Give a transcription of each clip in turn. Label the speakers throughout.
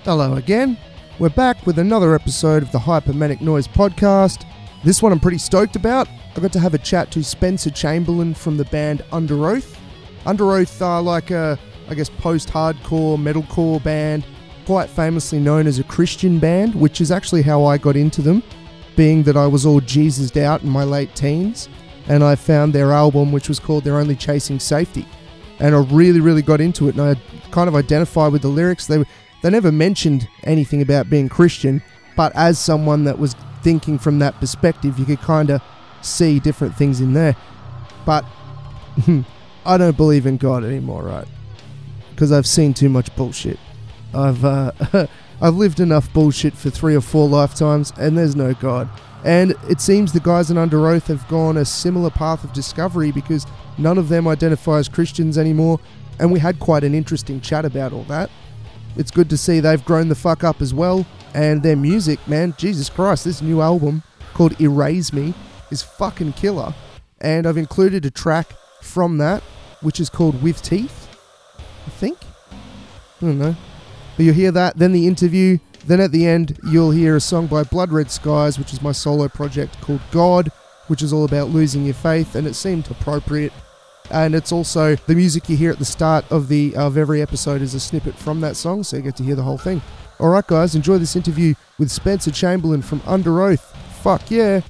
Speaker 1: Hello again. We're back with another episode of the Hypermanic Noise podcast. This one I'm pretty stoked about. I got to have a chat to Spencer Chamberlain from the band Under Oath. Under Oath are like a, post-hardcore, metalcore band, quite famously known as a Christian band, which is actually how I got into them, being that I was all Jesused out in my late teens, and I found their album, which was called They're Only Chasing Safety. And I really got into it, and I kind of identified with the lyrics. They never mentioned anything about being Christian, but as someone that was thinking from that perspective, you could kind of see different things in there. But I don't believe in God anymore, right? Because I've seen too much bullshit. I've lived enough bullshit for 3 or 4 lifetimes, and there's no God. And it seems the guys in Under Oath have gone a similar path of discovery, because none of them identify as Christians anymore, and we had quite an interesting chat about all that. It's good to see they've grown the fuck up as well, and their music, man, Jesus Christ, this new album called Erase Me is fucking killer, and I've included a track from that, which is called With Teeth, I think? I don't know. But you'll hear that, then the interview, then at the end you'll hear a song by Blood Red Skies, which is my solo project called God, which is all about losing your faith, and it seemed appropriate. And it's also the music you hear at the start of every episode is a snippet from that song, so you get to hear the whole thing. Alright guys, enjoy this interview with Spencer Chamberlain from Under Oath. Fuck yeah.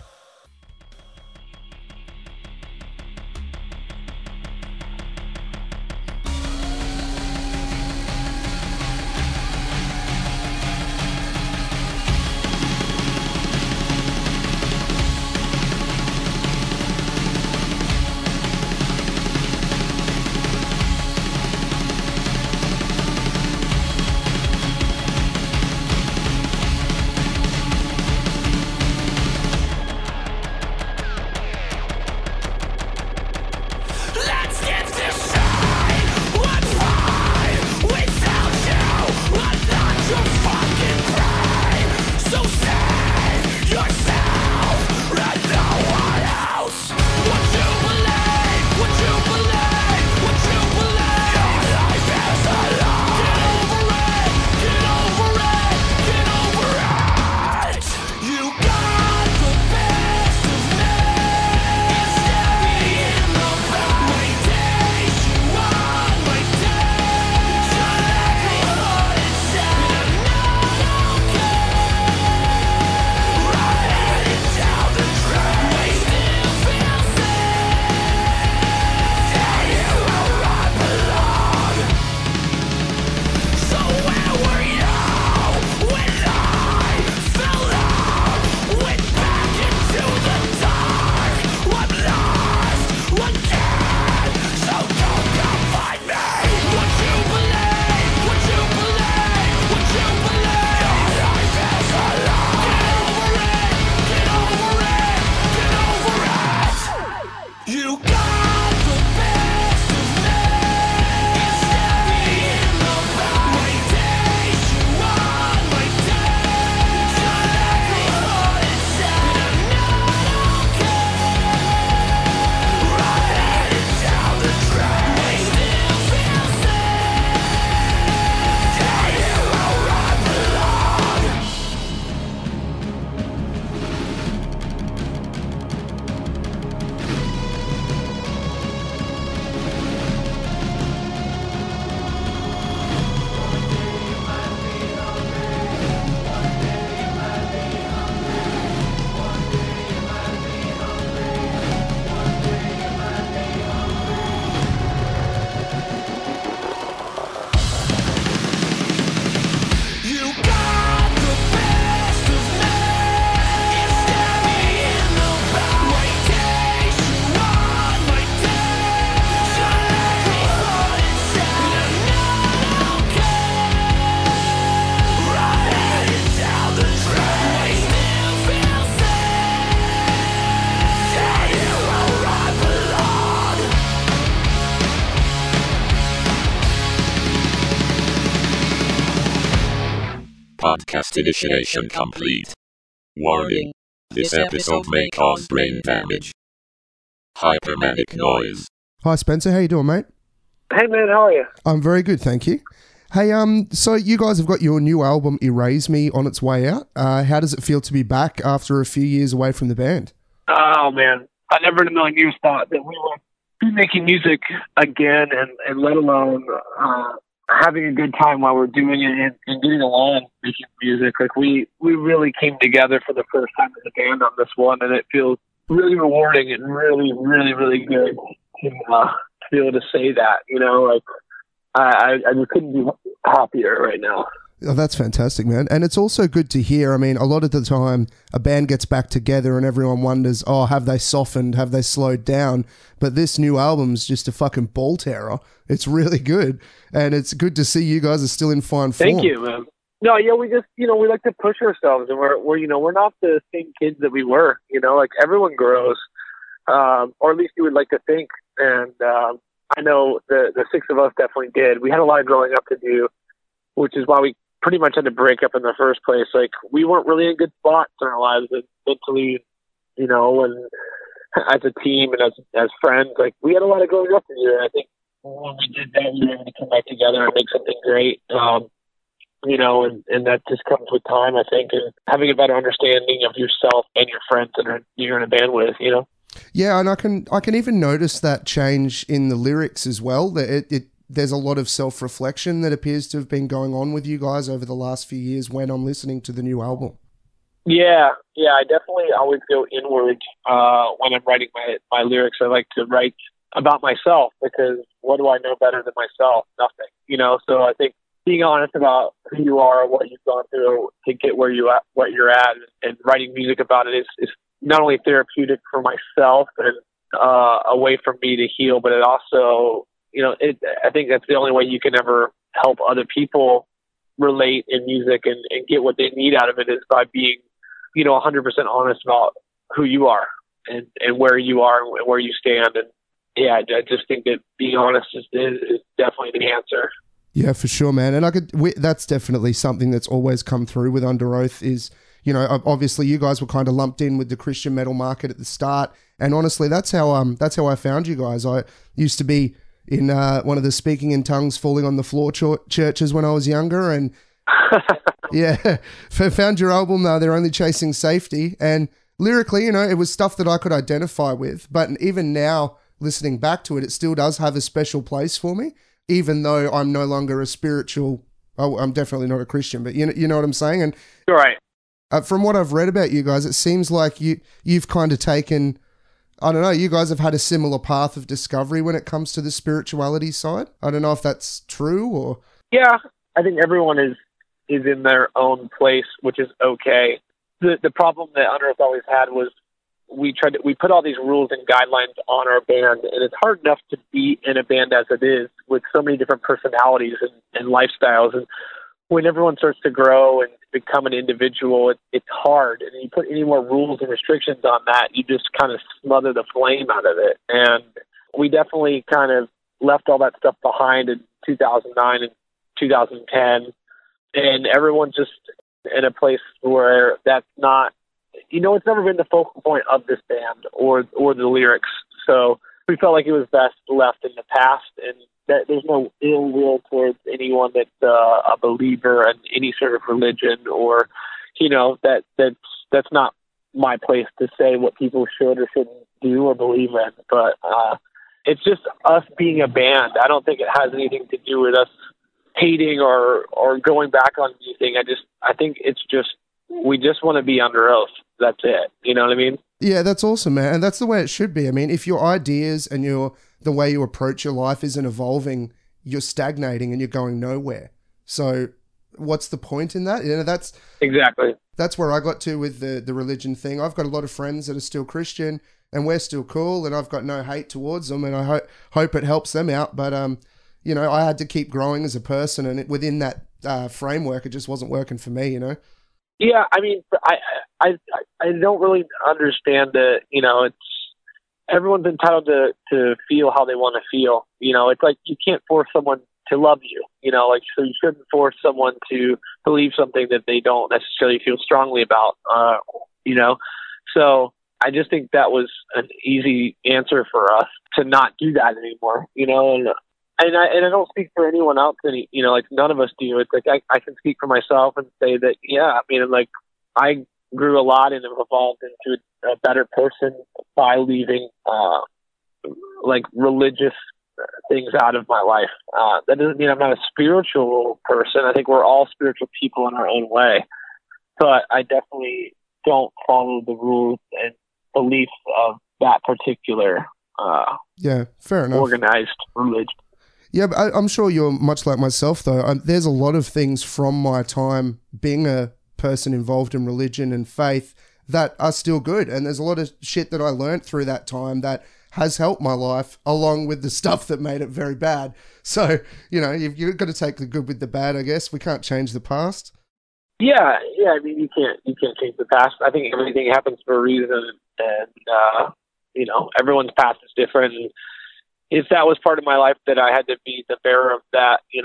Speaker 2: Podcast initiation complete. Warning. This episode may cause brain damage. Hypermanic Noise.
Speaker 1: Hi Spencer, how you doing, mate?
Speaker 3: Hey man, how are you?
Speaker 1: I'm very good, thank you. Hey, so you guys have got your new album, Erase Me, on its way out. How does it feel to be back after a few years away from the band?
Speaker 3: Oh, man. I never in a million years thought that we would be making music again and let alone having a good time while we're doing it and getting along making music. Like, we really came together for the first time as a band on this one, and it feels really rewarding and really, really, really good to be able to say that, you know, like, I just couldn't be happier right now.
Speaker 1: Oh, that's fantastic, man. And it's also good to hear. I mean, a lot of the time a band gets back together and everyone wonders, oh, have they softened? Have they slowed down? But this new album's just a fucking ball terror. It's really good. And it's good to see you guys are still in fine form.
Speaker 3: Thank you, man. No, yeah, we just, you know, we like to push ourselves, and we're you know, we're not the same kids that we were, you know, like everyone grows, or at least you would like to think. And I know the six of us definitely did. We had a lot of growing up to do, which is why we pretty much had to break up in the first place. Like, we weren't really in good spots in our lives mentally, you know, and as a team and as friends. Like, we had a lot of growing up to do. And I think when we did that, we were able to come back together and make something great. You know, and that just comes with time, I think, and having a better understanding of yourself and your friends that you're in a band with, you know?
Speaker 1: Yeah, and I can even notice that change in the lyrics as well. That there's a lot of self-reflection that appears to have been going on with you guys over the last few years when I'm listening to the new album.
Speaker 3: Yeah, I definitely always go inward when I'm writing my lyrics. I like to write about myself, because what do I know better than myself? Nothing, you know? So I think being honest about who you are, what you've gone through to get where you're at, and writing music about it is not only therapeutic for myself and a way for me to heal, but it also, you know, I think that's the only way you can ever help other people relate in music and get what they need out of it, is by being, you know, 100% honest about who you are and where you are and where you stand. And yeah, I just think that being honest is definitely the answer.
Speaker 1: Yeah, for sure, man. And that's definitely something that's always come through with Under Oath is, you know, obviously you guys were kind of lumped in with the Christian metal market at the start. And honestly, that's how I found you guys. I used to be in one of the speaking in tongues, falling on the floor churches when I was younger. And yeah, found your album, They're Only Chasing Safety. And lyrically, you know, it was stuff that I could identify with. But even now, listening back to it, it still does have a special place for me. Even though I'm no longer a spiritual, I'm definitely not a Christian, but you know what I'm saying? And
Speaker 3: you're right.
Speaker 1: From what I've read about you guys, it seems like you've kind of taken, I don't know, you guys have had a similar path of discovery when it comes to the spirituality side. I don't know if that's true or...
Speaker 3: Yeah, I think everyone is in their own place, which is okay. The problem that Under Oath always had was we put all these rules and guidelines on our band, and it's hard enough to be in a band as it is, with so many different personalities and lifestyles. And when everyone starts to grow and become an individual, it's hard. And you put any more rules and restrictions on that, you just kind of smother the flame out of it. And we definitely kind of left all that stuff behind in 2009 and 2010. And everyone's just in a place where that's not, you know, it's never been the focal point of this band or the lyrics. So we felt like it was best left in the past, and that there's no ill will towards anyone that's a believer in any sort of religion, or, you know, that's not my place to say what people should or shouldn't do or believe in. But it's just us being a band. I don't think it has anything to do with us hating or going back on anything. I think it's just, we just want to be Under Oath. That's it. You know what I mean?
Speaker 1: Yeah, that's awesome, man. And that's the way it should be. I mean, if your ideas and the way you approach your life isn't evolving, you're stagnating and you're going nowhere. So what's the point in that? You know, that's
Speaker 3: exactly.
Speaker 1: That's where I got to with the religion thing. I've got a lot of friends that are still Christian and we're still cool, and I've got no hate towards them, and I hope it helps them out. But, you know, I had to keep growing as a person, and within that framework, it just wasn't working for me, you know?
Speaker 3: Yeah, I mean, I don't really understand that. You know, it's everyone's entitled to feel how they want to feel. You know, it's like you can't force someone to love you. You know, like, so you shouldn't force someone to believe something that they don't necessarily feel strongly about. You know, so I just think that was an easy answer for us to not do that anymore. You know, and and I don't speak for anyone else. Like none of us do. It's like I can speak for myself and say that, yeah, I mean, like I grew a lot and have evolved into a better person by leaving like religious things out of my life. That doesn't mean I'm not a spiritual person. I think we're all spiritual people in our own way, but I definitely don't follow the rules and beliefs of that particular
Speaker 1: fair enough,
Speaker 3: organized religion.
Speaker 1: Yeah, but I'm sure you're much like myself, though. There's a lot of things from my time being a person involved in religion and faith that are still good. And there's a lot of shit that I learned through that time that has helped my life, along with the stuff that made it very bad. So, you've got to take the good with the bad, I guess. We can't change the past.
Speaker 3: Yeah. I mean, you can't change the past. I think everything happens for a reason, and everyone's past is different. And if that was part of my life that I had to be the bearer of that, it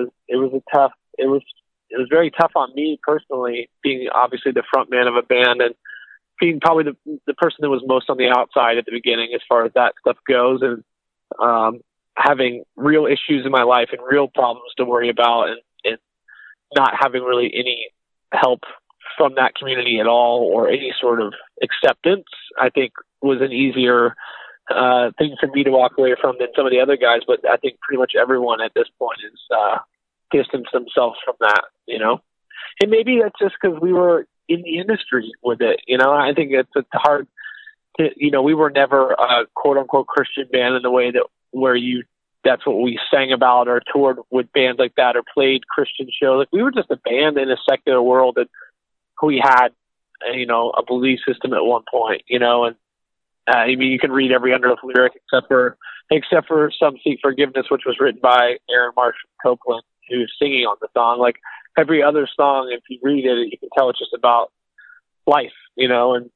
Speaker 3: was very tough on me personally, being obviously the front man of a band and being probably the person that was most on the outside at the beginning as far as that stuff goes, and having real issues in my life and real problems to worry about, and not having really any help from that community at all or any sort of acceptance, I think was an easier thing for me to walk away from than some of the other guys. But I think pretty much everyone at this point is distanced themselves from that, and maybe that's just because we were in the industry with it. I think it's hard to, we were never a quote unquote Christian band in the way that's what we sang about or toured with bands like that or played Christian shows. Like we were just a band in a secular world, and we had, a belief system at one point, and I mean, you can read every Underoath lyric except for Some Seek Forgiveness, which was written by Aaron Marshall Copeland, who's singing on the song. Like every other song, if you read it, you can tell it's just about life, and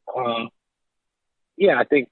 Speaker 3: I think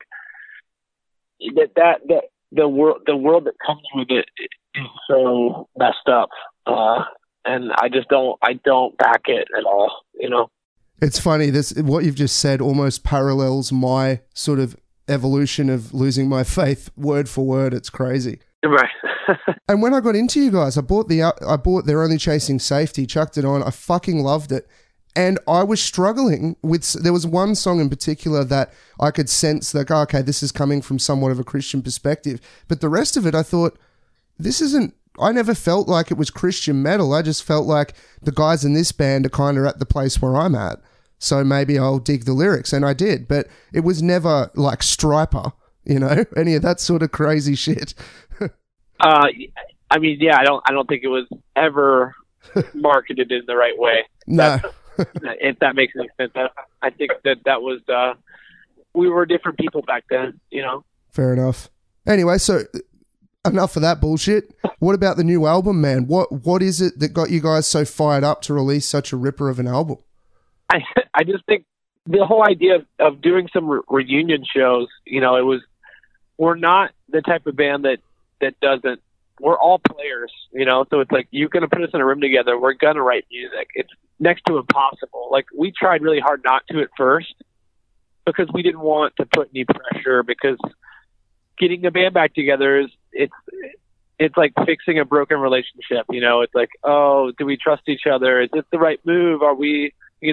Speaker 3: that the world that comes with it is so messed up, and I don't back it at all,
Speaker 1: It's funny, what you've just said almost parallels my sort of evolution of losing my faith word for word. It's crazy.
Speaker 3: Right.
Speaker 1: And when I got into you guys, I bought They're Only Chasing Safety, chucked it on. I fucking loved it. And I was struggling there was one song in particular that I could sense like, okay, this is coming from somewhat of a Christian perspective. But the rest of it, I thought, I never felt like it was Christian metal. I just felt like the guys in this band are kind of at the place where I'm at. So maybe I'll dig the lyrics. And I did, but it was never like Striper, any of that sort of crazy shit.
Speaker 3: I mean, yeah, I don't think it was ever marketed in the right way.
Speaker 1: No.
Speaker 3: If that makes any sense. I think that was, we were different people back then,
Speaker 1: Fair enough. Anyway, so enough of that bullshit. What about the new album, man? What is it that got you guys so fired up to release such a ripper of an album?
Speaker 3: I just think the whole idea of doing some reunion shows, we're not the type of band that doesn't, we're all players, so it's like, you're going to put us in a room together, we're going to write music. It's next to impossible. Like we tried really hard not to at first because we didn't want to put any pressure, because getting a band back together it's like fixing a broken relationship. It's like, oh, do we trust each other? Is this the right move? Are we,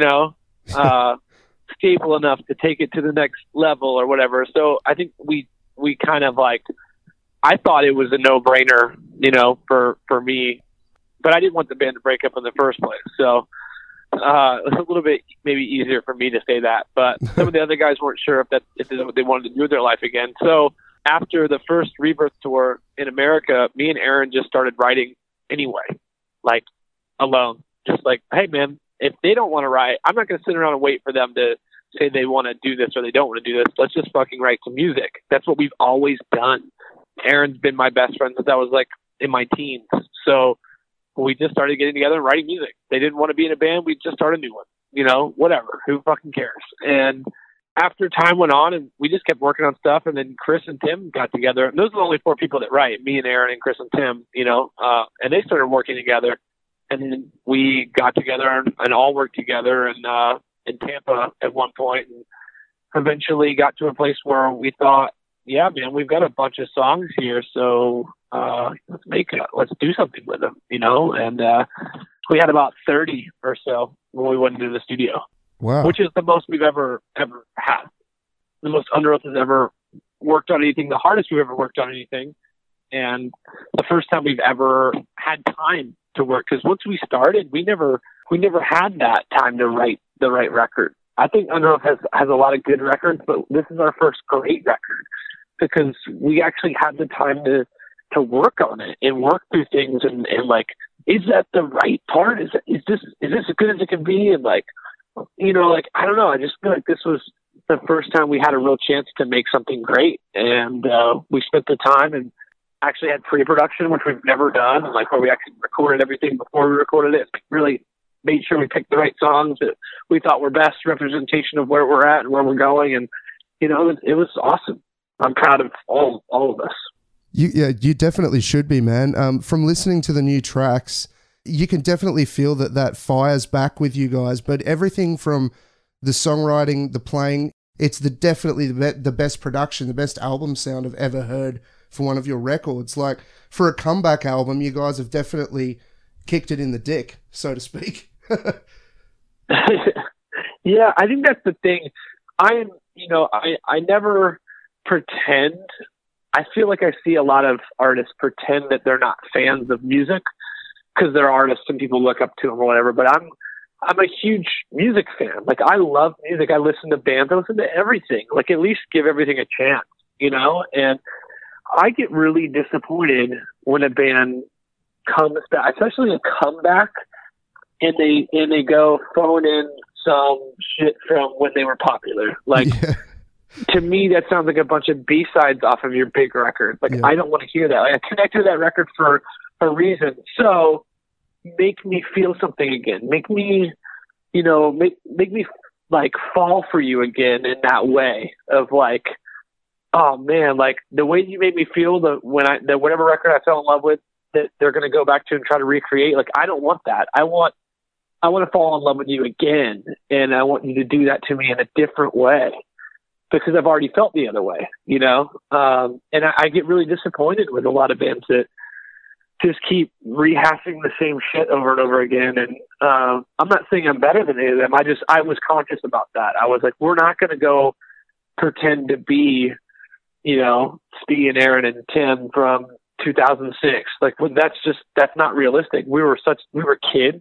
Speaker 3: stable enough to take it to the next level or whatever? So I think we kind of like, I thought it was a no-brainer, for me, but I didn't want the band to break up in the first place. So it was a little bit maybe easier for me to say that, but some of the other guys weren't sure if this is what they wanted to do with their life again. So after the first Rebirth tour in America, me and Aaron just started writing anyway, like alone, just like, hey man, if they don't want to write, I'm not going to sit around and wait for them to say they want to do this or they don't want to do this. Let's just fucking write some music. That's what we've always done. Aaron's been my best friend since I was like in my teens. So we just started getting together and writing music. They didn't want to be in a band. We just started a new one, whatever, who fucking cares? And after time went on and we just kept working on stuff, and then Chris and Tim got together, and those are the only four people that write, me and Aaron and Chris and Tim, and they started working together, and then we got together and all worked together in Tampa at one point, and eventually got to a place where we thought yeah, man, we've got a bunch of songs here, so let's do something with them, you know. And we had about 30 or so when we went into the studio.
Speaker 1: Wow.
Speaker 3: Which is the most we've ever had. The most Underoath has ever worked on anything, the hardest we've ever worked on anything, and the first time we've ever had time to work. Because once we started, we never had that time to write the right record. I think Underoath has a lot of good records, but this is our first great record because we actually had the time to work on it and work through things and like, is that the right part? Is this as good as it can be? And like, you know, like, I don't know. I just feel like this was the first time we had a real chance to make something great. And we spent the time and actually had pre-production, which we've never done. And like where we actually recorded everything before we recorded it, really made sure we picked the right songs that we thought were best representation of where we're at and where we're going. And, you know, it was awesome. I'm proud of all of us.
Speaker 1: You definitely should be, man. From listening to the new tracks, you can definitely feel that fire's back with you guys. But everything from the songwriting, the playing, it's definitely the best production, the best album sound I've ever heard for one of your records. Like, for a comeback album, you guys have definitely kicked it in the dick, so to speak.
Speaker 3: Yeah, I think that's the thing. I never pretend. I feel like I see a lot of artists pretend that they're not fans of music because they're artists and people look up to them or whatever. But I'm a huge music fan. Like, I love music. I listen to bands. I listen to everything. Like, at least give everything a chance, you know? And I get really disappointed when a band comes back, especially a comeback, and they go phone in some shit from when they were popular. Like, yeah. To me, that sounds like a bunch of B-sides off of your big record. Like, yeah. I don't want to hear that. Like, I connected to that record for a reason. So make me feel something again. Make me, you know, make me like fall for you again in that way of like, oh man, like the way you made me feel whatever record I fell in love with that they're going to go back to and try to recreate. Like, I don't want that. I want to fall in love with you again. And I want you to do that to me in a different way. Because I've already felt the other way, you know? And I get really disappointed with a lot of bands that just keep rehashing the same shit over and over again. And I'm not saying I'm better than any of them. I was conscious about that. I was like, we're not going to go pretend to be, you know, Steve and Aaron and Tim from 2006. Like, that's not realistic. We were kids,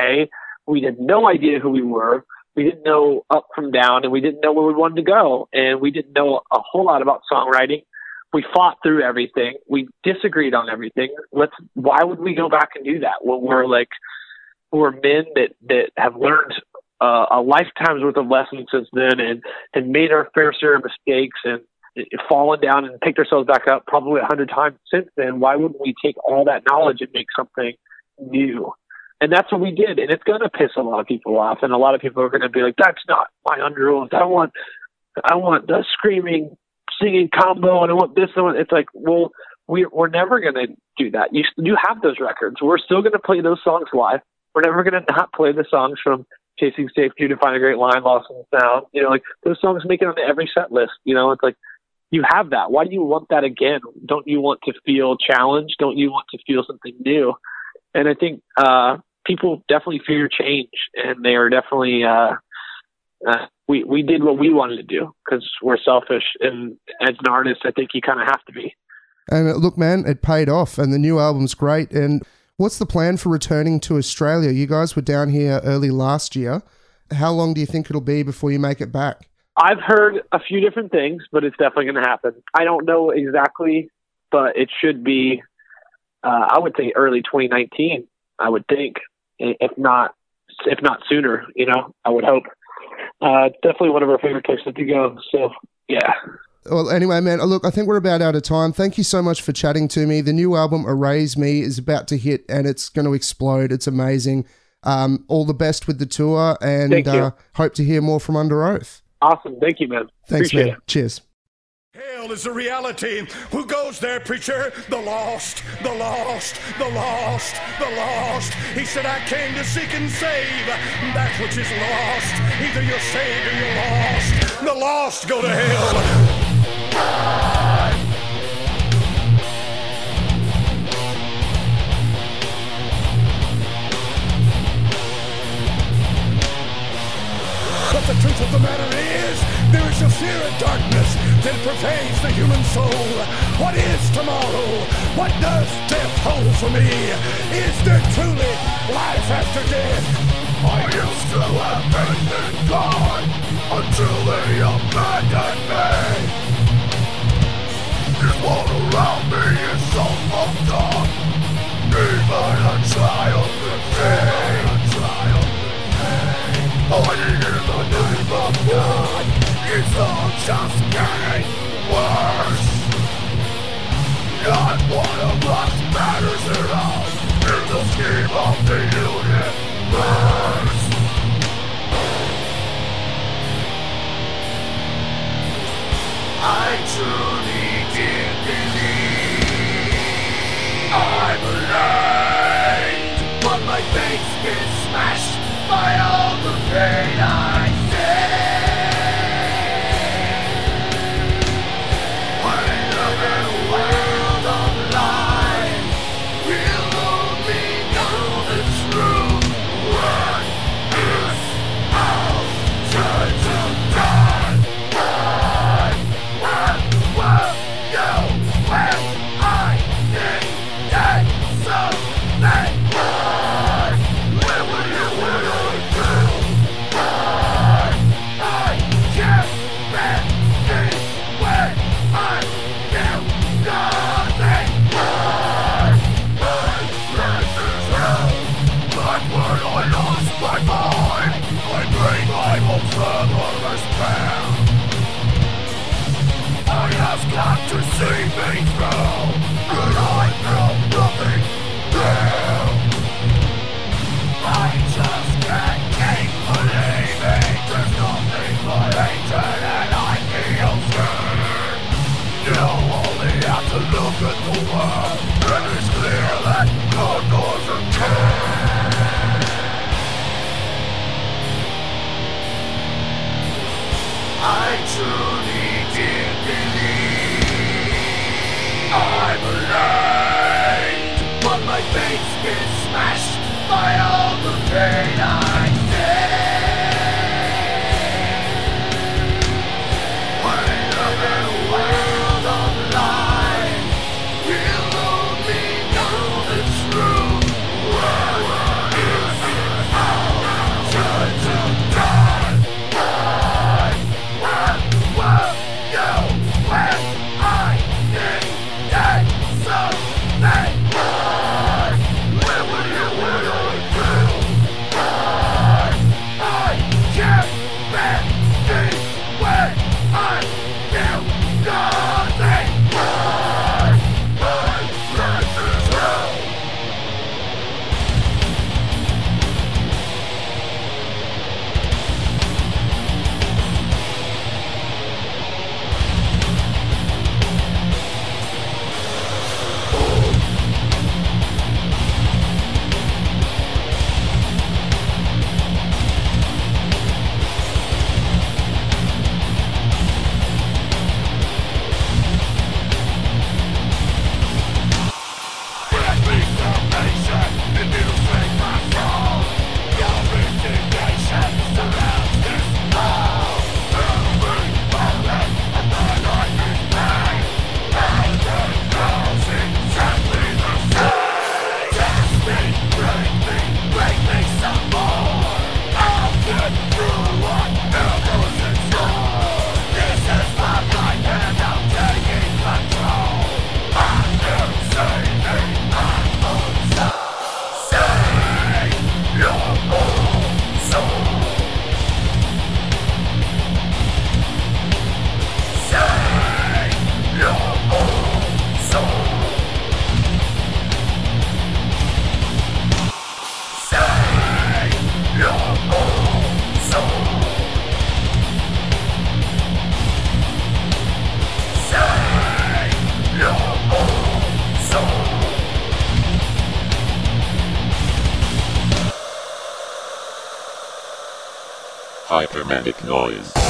Speaker 3: we had no idea who we were. We didn't know up from down, and we didn't know where we wanted to go, and we didn't know a whole lot about songwriting. We fought through everything. We disagreed on everything. Why would we go back and do that when we're men that have learned a lifetime's worth of lessons since then and made our fair share of mistakes and fallen down and picked ourselves back up probably 100 times since then? Why wouldn't we take all that knowledge and make something new? And that's what we did. And it's going to piss a lot of people off. And a lot of people are going to be like, that's not my Underoath. I want the screaming, singing combo, and I want this one. It's like, well, we're never going to do that. You have those records. We're still going to play those songs live. We're never going to not play the songs from Chasing Safety to Find a Great Line, Lost in the Sound. You know, like, those songs make it on every set list. You know, it's like, you have that. Why do you want that again? Don't you want to feel challenged? Don't you want to feel something new? And I think people definitely fear change, and they are definitely we did what we wanted to do because we're selfish, and as an artist, I think you kind of have to be.
Speaker 1: And look, man, it paid off, and the new album's great. And what's the plan for returning to Australia? You guys were down here early last year. How long do you think it'll be before you make it back?
Speaker 3: I've heard a few different things, but it's definitely going to happen. I don't know exactly, but it should be, I would say early 2019, I would think. If not sooner, you know, I would hope. Definitely one of our favorite places to go. So, yeah.
Speaker 1: Well, anyway, man, look, I think we're about out of time. Thank you so much for chatting to me. The new album, Erase Me, is about to hit, and it's going to explode. It's amazing. All the best with the tour, and hope to hear more from Underoath.
Speaker 3: Awesome. Thank you, man.
Speaker 1: Thanks,
Speaker 3: Appreciate
Speaker 1: man.
Speaker 3: it.
Speaker 1: Cheers.
Speaker 4: Hell is a reality. Who goes there, preacher? The lost, the lost, the lost, the lost. He said, I came to seek and save that which is lost. Either you're saved or you're lost. The lost go to hell. darkness that pervades the human soul. What is tomorrow? What does death hold for me? Is there truly life after death? I used to have faith in God until they abandoned me. This world around me is so fucked up. Even a child could see. Fighting in the name of God, it's all just getting worse. Not one of us matters at all in the scheme of the universe. I truly did believe I'm alive, but my faith's been smashed by all the pain I see. When I live in a world of lies, we'll only know the truth. What is all turned to die? What you when I needed something? Where were you when I fell? I can't bear this when I feel nothing. My life is hell. But when I lost my mind, I made my own further despair. I have got to see me through, but I feel nothing there. I just can't keep believing there's nothing but hatred and I feel scared. You only have to look at the world and it's clear that God doesn't care. I truly did believe I'm alive, but my faith's been smashed by all the pain I see. When I live in a world of lies, we'll only know the truth. What is all turned to die? What you when I needed something? Where were you when I fell? I can't bear this when I feel nothing. My life is hell.
Speaker 2: Hypermanic Noise.